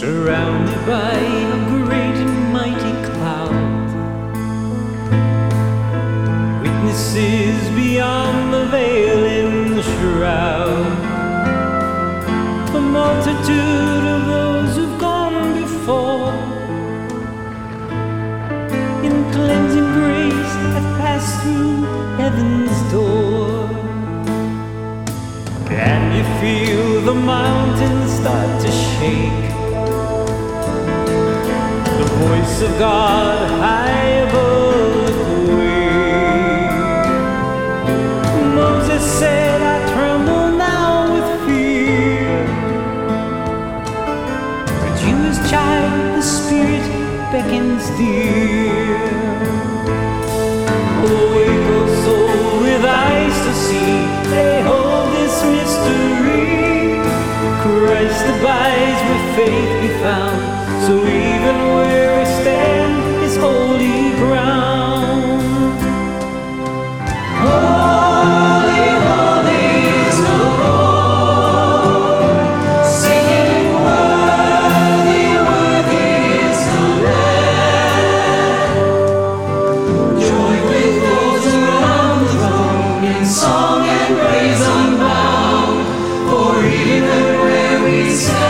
surrounded by a great and mighty cloud. Witnesses beyond the veil in the shroud. A multitude of those who've gone before, in cleansing grace have passed through heaven's door. Can you feel the mountains start to shake? The voice of God high above the wave. Moses said, I tremble now with fear. But you as child, the Spirit beckons dear. Awake, O soul, with eyes to see, behold this mystery. Christ abides, with faith be found, so even where we stand is holy ground. Holy, holy is the Lord, singing worthy, worthy is the Lamb. Joy with those around the throne, in song and praise unbound, for even where we stand,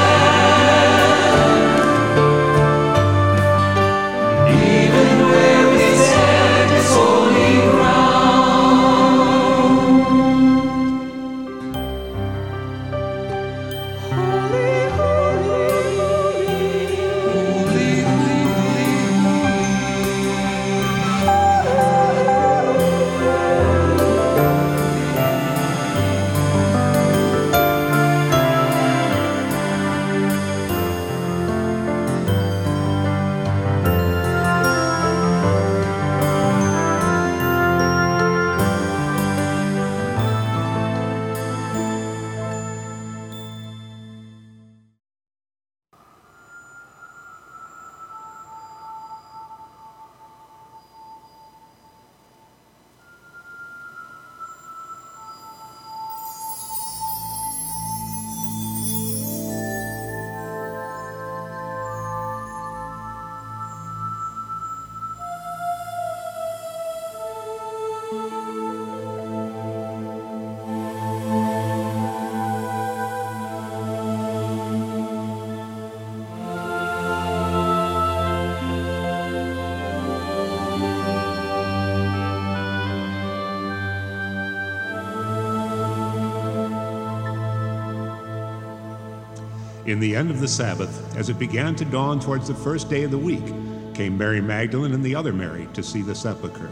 In the end of the Sabbath, as it began to dawn towards the first day of the week, came Mary Magdalene and the other Mary to see the sepulchre.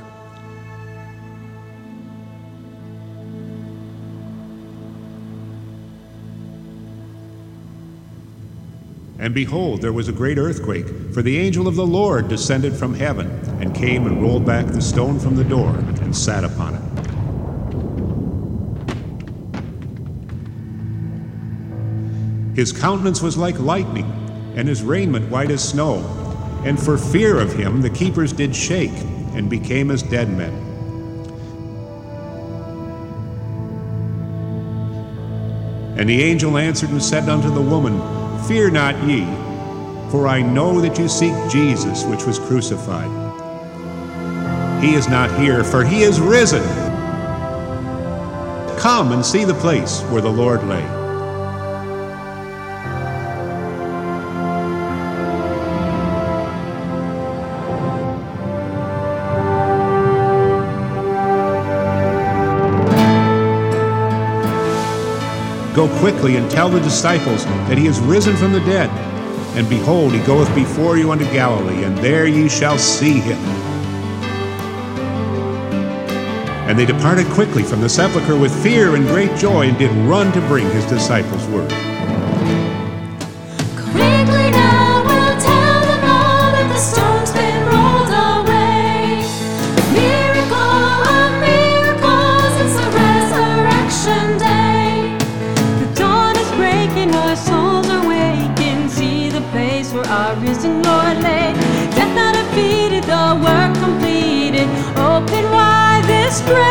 And behold, there was a great earthquake, for the angel of the Lord descended from heaven, and came and rolled back the stone from the door, and sat upon it. His countenance was like lightning, and his raiment white as snow. And for fear of him the keepers did shake, and became as dead men. And the angel answered and said unto the woman, Fear not ye, for I know that you seek Jesus, which was crucified. He is not here, for he is risen. Come and see the place where the Lord lay. Go quickly and tell the disciples that he is risen from the dead. And behold, he goeth before you unto Galilee, and there ye shall see him. And they departed quickly from the sepulchre with fear and great joy, and did run to bring his disciples word. Quickly now we'll tell them all that the stone's been rolled away. Miracle of miracles, it's the resurrection day. The dawn is breaking, our souls are waking. See the place where our risen Lord lay. Death not defeated, the work completed. Open wide this grave.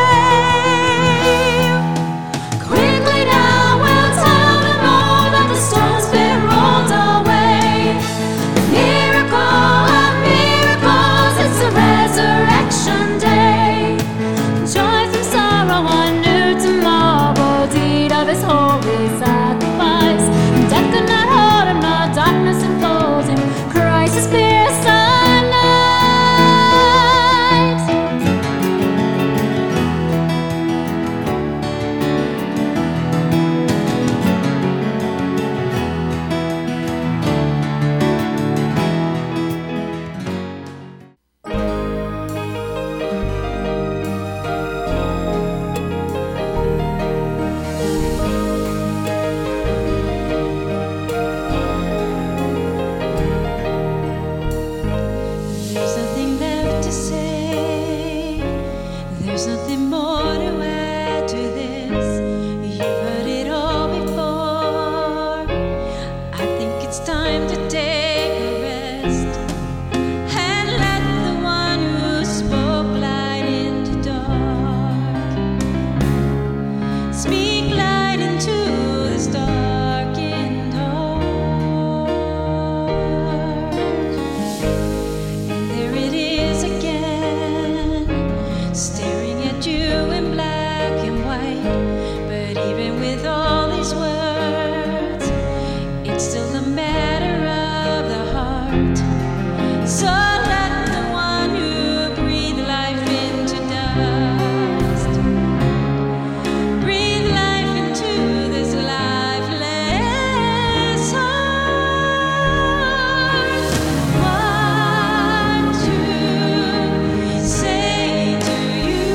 Quickly now we'll tell them all that the stone's been rolled away. There's nothing more to add to this. You've heard it all before. I think it's time to take a rest and let the one who spoke light into dark speak light into this darkened heart. And there it is again, staring at you in black and white. But even with all these words, it's still a matter of the heart. So let the one who breathed life into dust breathe life into this lifeless heart. What to say to you?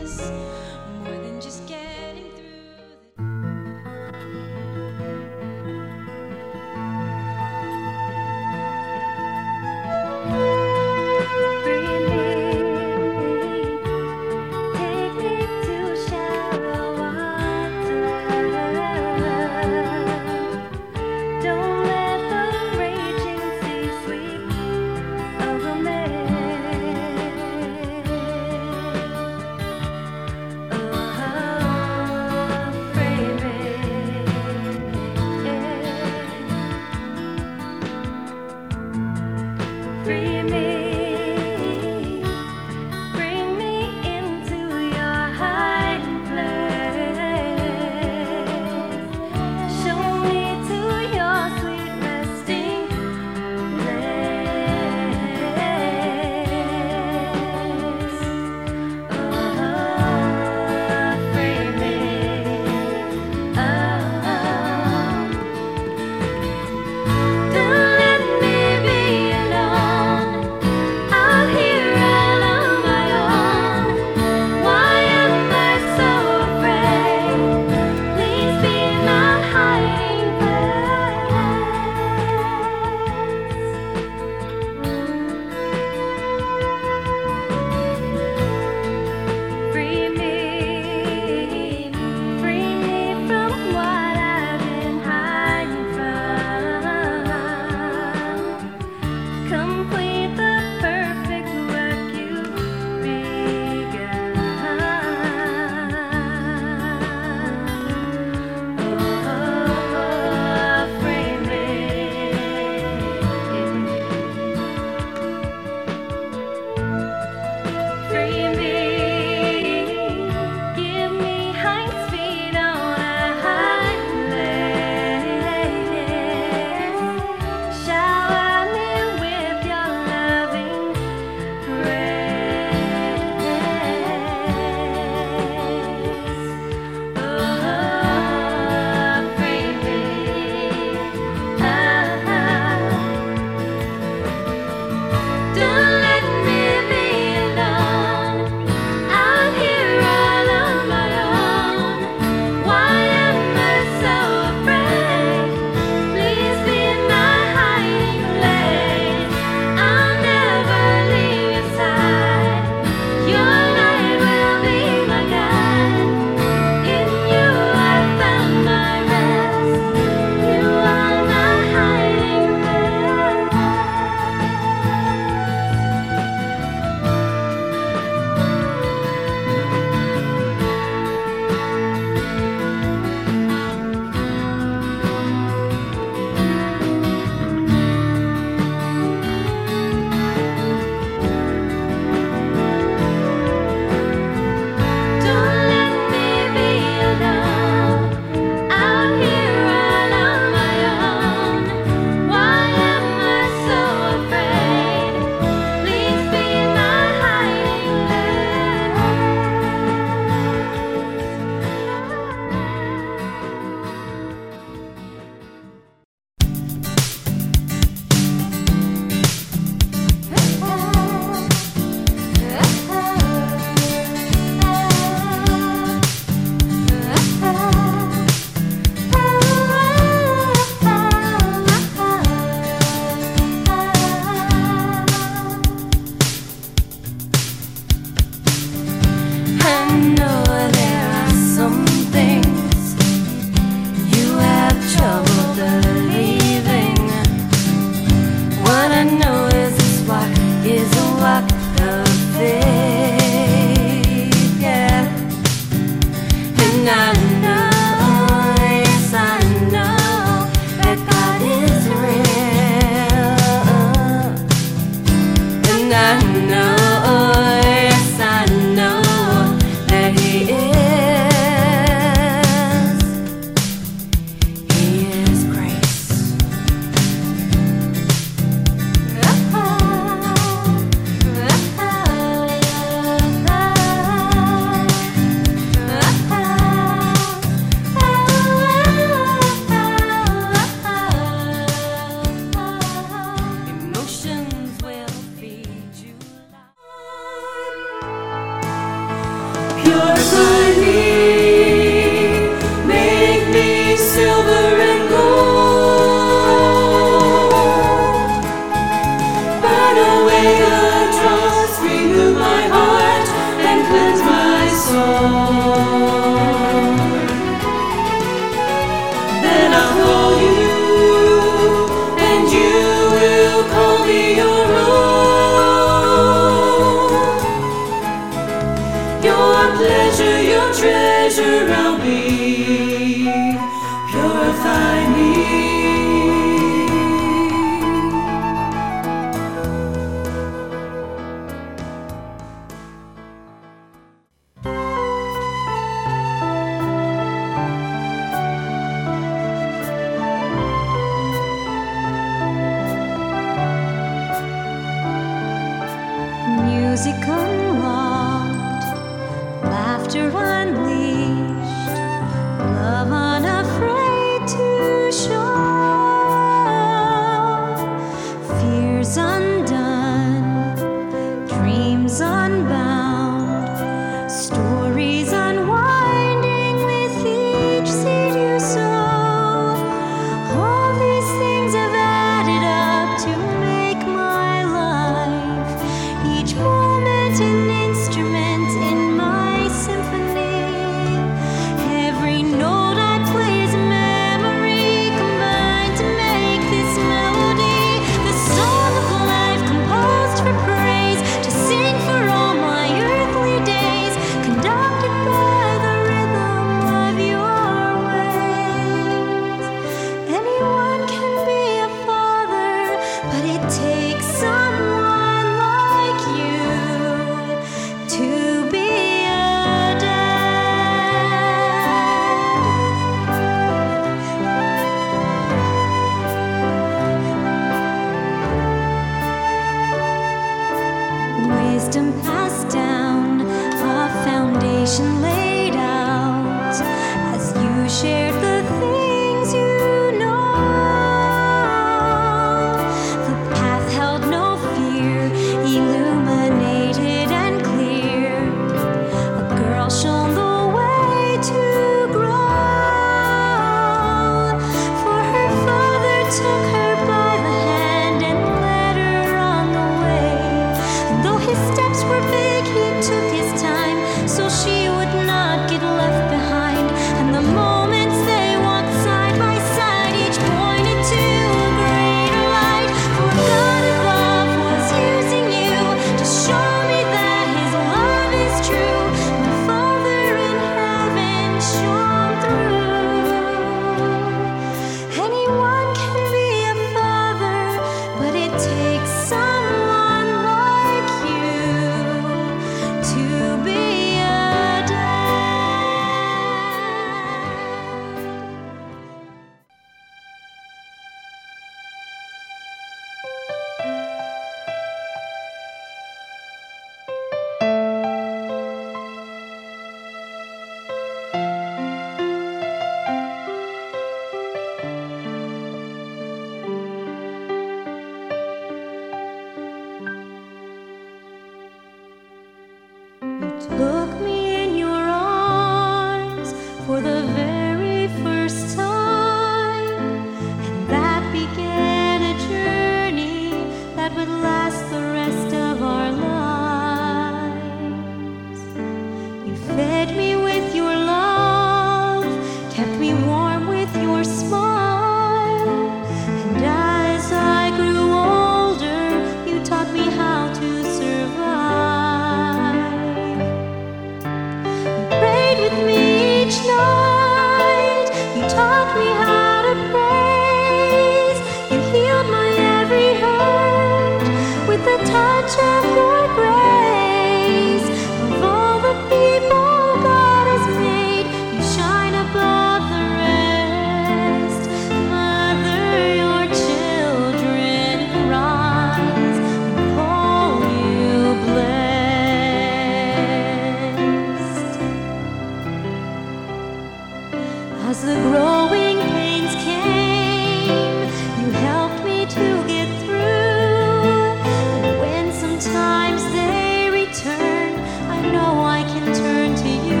As the growing pains came, you helped me to get through. And when sometimes they return, I know I can turn to you.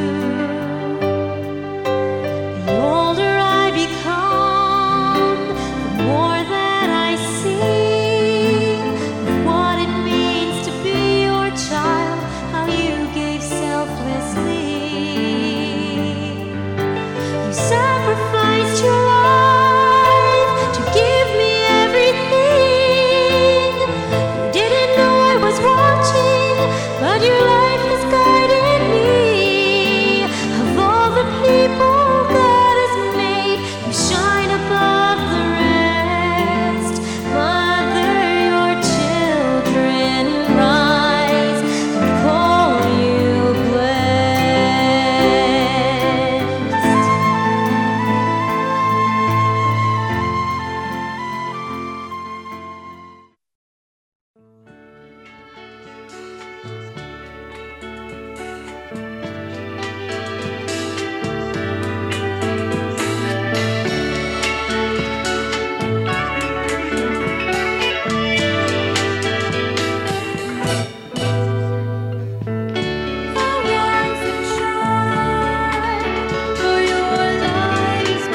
The older I become, the more that I see of what it means to be your child, how you gave selflessly. You sacrificed your life to give me everything. You didn't know I was watching, but your life has guided me. Of all the people God has made, you shine above the rest. Mother, your children rise and call you blessed. Arise and shine, for your light is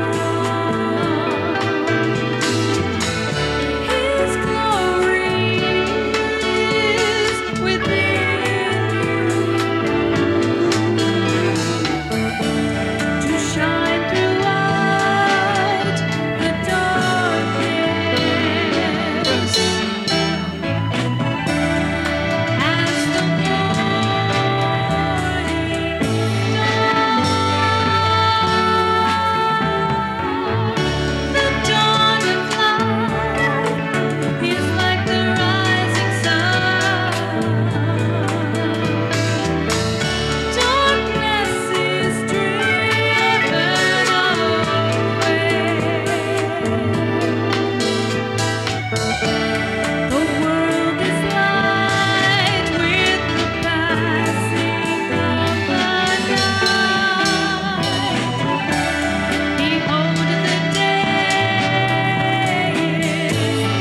come. His glory is within you, to shine throughout the darkness. As the dawn of light is like the rising sun. Darkness is driven away. The world is light with the passing of the night. Behold, the day is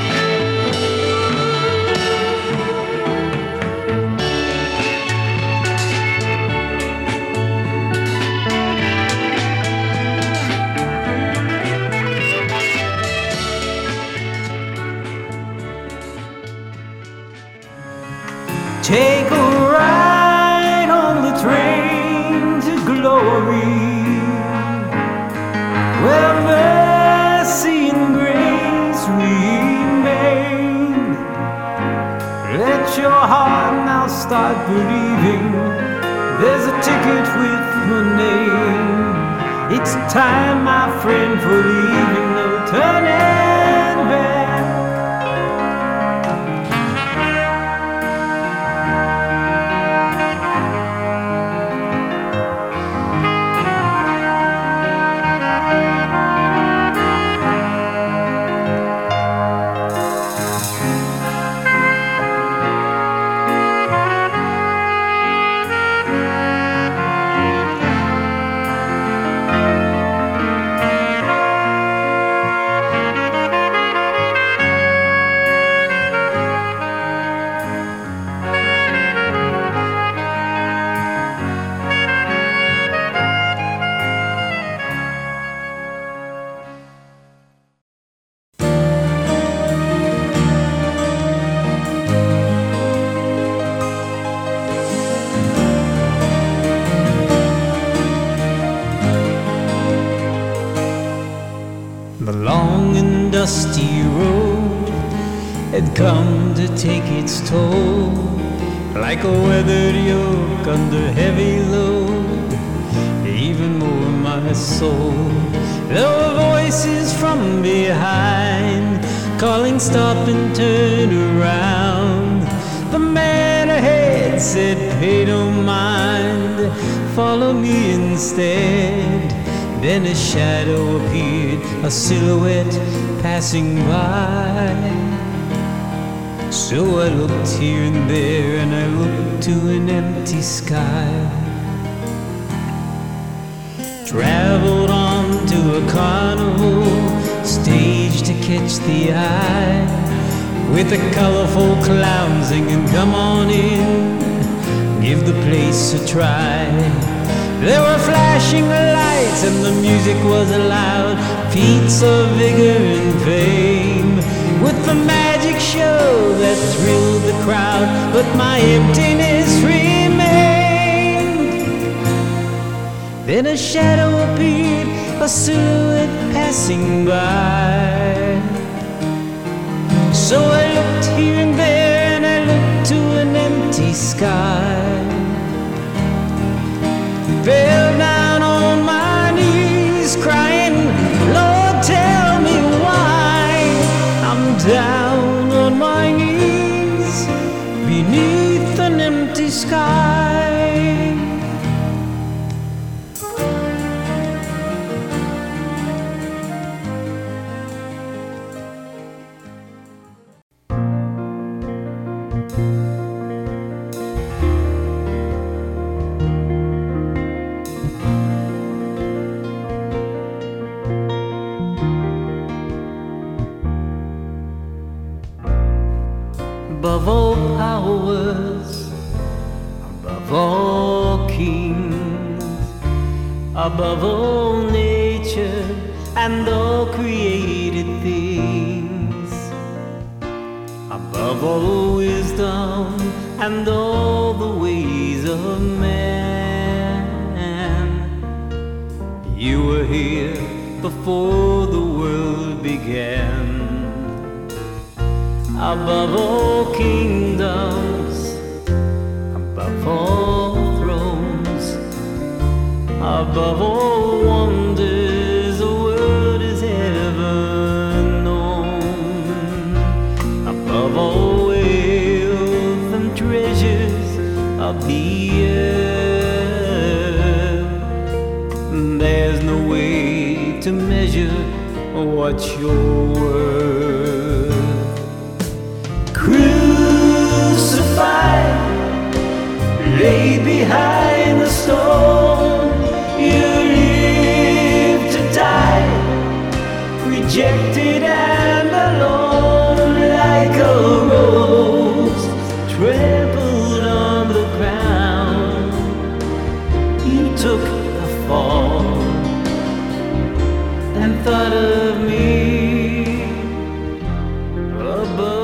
Take a ride on the train to glory, where mercy and grace remain. Let your heart now start believing there's a ticket with your name. It's time, my friend, for leaving, no turning back. The long and dusty road had come to take its toll, like a weathered yoke under heavy load, even more my soul. There were voices from behind calling, stop and turn around. The man ahead said, pay no mind, follow me instead. Then a shadow appeared, a silhouette passing by. So I looked here and there, and I looked to an empty sky. traveled on to a carnival stage to catch the eye, with the colorful clown singing, "Come on in, give the place a try." There were flashing lights and the music was loud, feats of vigor and fame, with the magic show that thrilled the crowd, but my emptiness remained. Then a shadow appeared, a silhouette passing by. So I looked here and there and I looked to an empty sky. Fell down on my knees crying, "Lord, tell me why I'm down on my knees beneath an empty sky." Above all powers, above all kings, above all nature and all created things, above all wisdom and all the ways of man, you were here before the world began. Above all kingdoms, above all thrones, above all wonders the world has ever known, above all wealth and treasures of the earth, there's no way to measure what you're worth. Crucified, laid behind the stone, you lived to die, rejected and alone, like a rose trampled on the ground. You took the fall and thought of me above.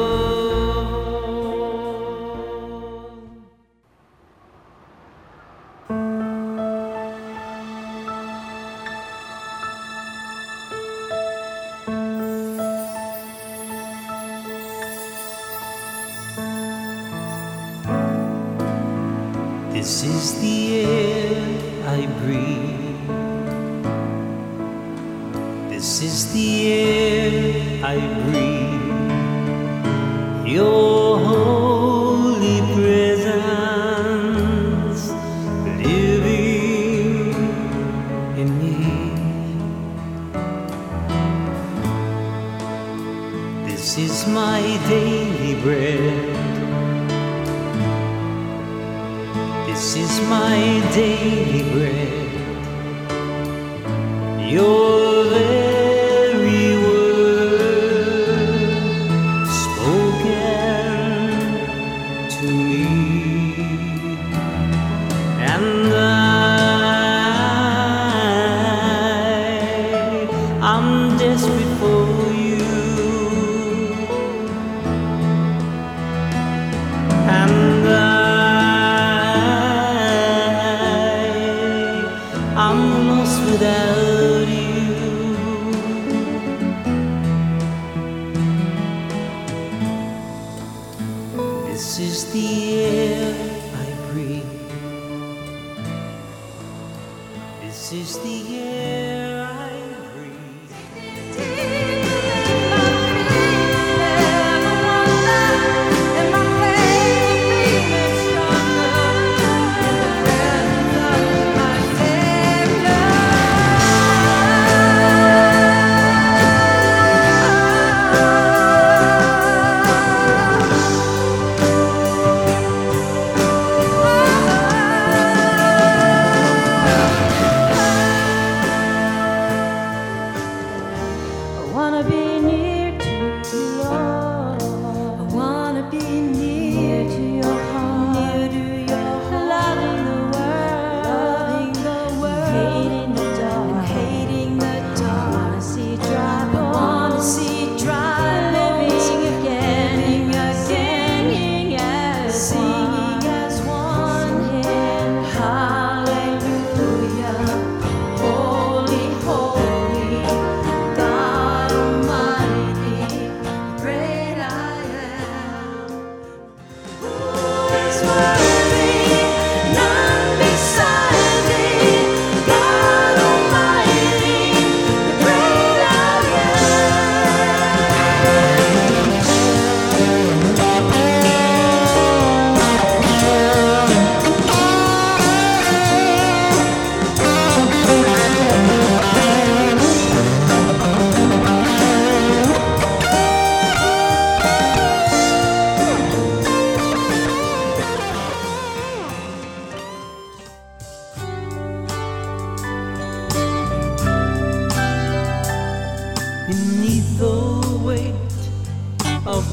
This is the air I breathe. This is the air I breathe. Your holy presence living in me. This is my daily bread. This is my daily bread. Your very word spoken to me, and I'm desperate for you, and I'm lost without you. This is the air I breathe. This is the air I breathe.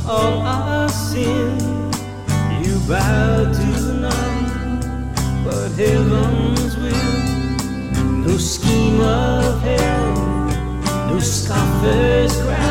all our sin. You bow to none but heaven's will. No scheme of hell, no scoffer's cry.